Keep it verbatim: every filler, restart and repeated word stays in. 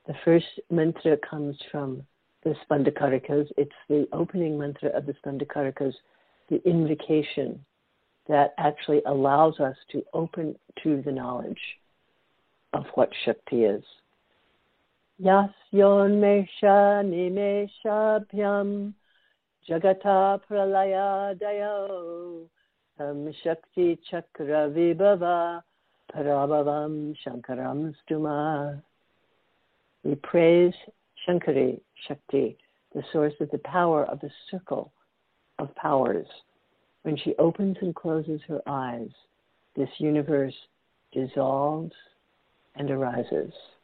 The first mantra comes from the Spandakarikas. It's the opening mantra of the Spandakarikas, the invocation that actually allows us to open to the knowledge of what Shakti is. Yasyon Mesha Nimeshabhyam Jagata Pralaya Dayo Tam Shakti Chakra Vibhava Parabhavam Shankaram Stuma. We praise Shankari, Shakti, the source of the power of the circle of powers. When she opens and closes her eyes, this universe dissolves and arises.